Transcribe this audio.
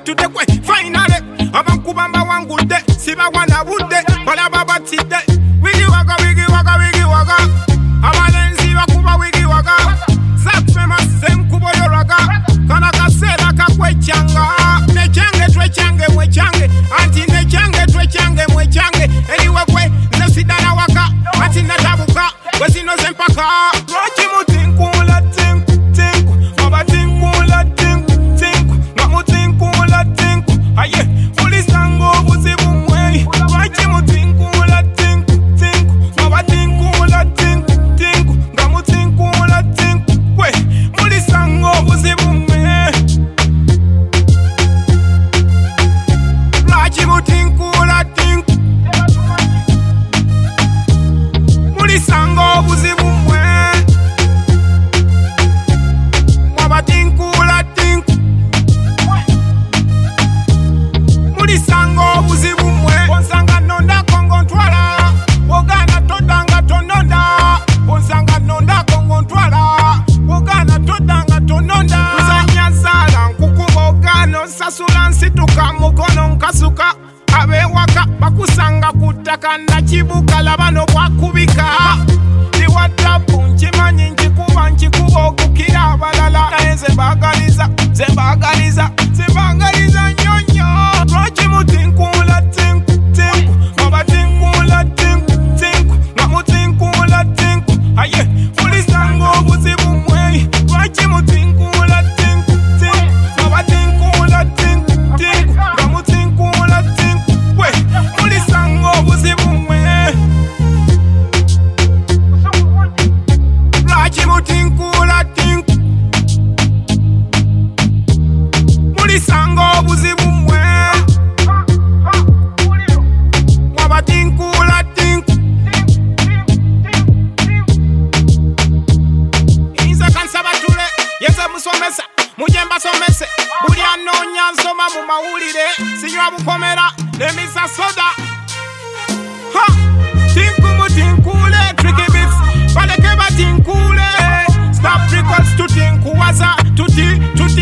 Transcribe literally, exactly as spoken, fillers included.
today, finally. Abankubamba wangude, siba wana bude, bala baba tide. Wigi waka, wigi waka, wigi waka. Abalenzi wakuba wigi waka. Zapfema senkubo yoraga. Kana kasela kakwe changa. Nechange twe change mwe change. Anti nechange twe change mwe change. Anyway kwe, nesidana waka. Anti natabuka, wezino zempaka. Rochi mutinkula tinku, tinku. Maba tinkula tinku, tinku. Ngamu tinkula tinku. Aye, mulisango buzibu mwe. Rochi mutinkula tinku, tinku. Maba tinkula tinku, tinku. Ngamu tinkula tinku. Kwe, mulisango buzibu mwe. Rochi mutinkula tinku. Mulisango buzibu mwe. Maba tinkula tinku. Mulisango buzibu mwe. Bonsanga nonda kongo ntwala. Bogana todanga tononda. Bonsanga nonda kongo ntwala. Bogana todanga tononda. Kuzanya zala nkukuba ogano. Sasula nsituka mukono nkasuka. Abe waka bakusanga kutaka na chibuka labano bwakubika. Liwatapu nchimanyi nchikuba nchikuba okukira abalala. Naye zembagaliza, zembagaliza, zembagaliza nyonyo. Rochi mutinkula tinku, tinku. Maba tinkula tinku, tinku. Ngamu tinkula tinku. Aye, mulisango buzibu mwe. Rochi mutinkula tinku, tinku. Maba tinkula tinku, tinku. Ngamu tinkula tinku. We, mulisango buzibu mwe. Rochi mutinkula tinku. Mulisango buzibu mwe. Maba tinkula tinku. Inza kansabatule, yeze musomesa, mujemba somese. Buli anonya nsoma mu mawulire, sinywa bukomera, nemisa soda. Ha! Tinku mutinkule, tricky beats, baleke batinkule. Stop records to tinku waza, tuti, tuti.